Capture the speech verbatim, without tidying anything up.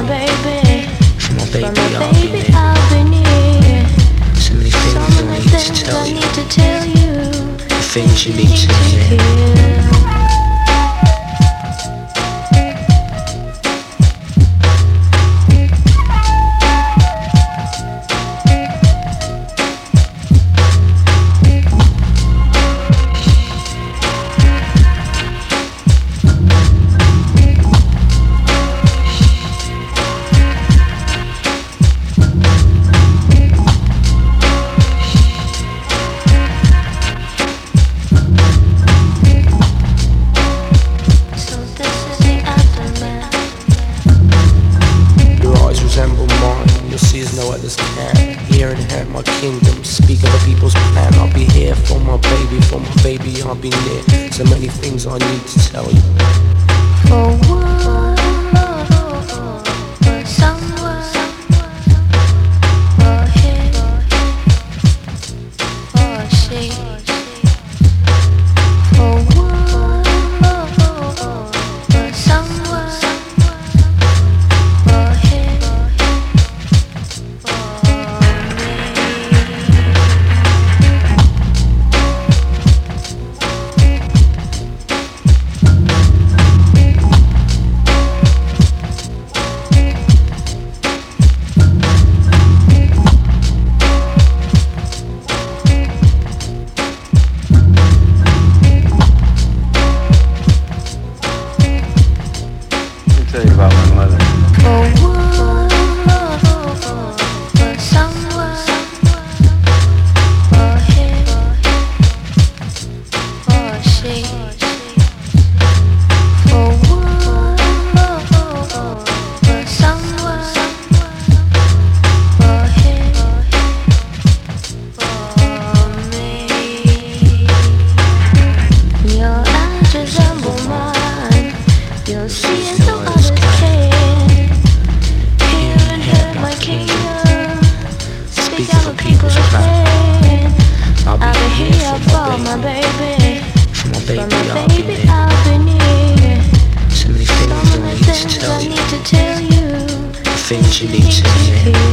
my baby. For my baby, For my I'll be baby, there. I'll be near. So many things So I many need to things tell I you. need to tell you. The things you need to To hear. hear. So this is the aftermath. Your eyes resemble mine, your seas no others can. Here inherit my kingdom, speak of a people's plan. I'll be here for my baby, for my baby I'll be near. So many things I need to tell you. For one, for someone, for him, for she. For one, for someone, for him, for me. Let me tell you about my mother. For one, for someone, for him, for she. For one, for someone, for him, for me. Your eyes resemble mine. You'll see as no others can. Here inherit my kingdom. Speak out of people's plan. I'll be I'll be here here for for my my baby. baby. For my For baby, my I'll be baby, there. I'll be near. So many So things I many need to things tell I you. need to tell you. The things you need to hear. hear.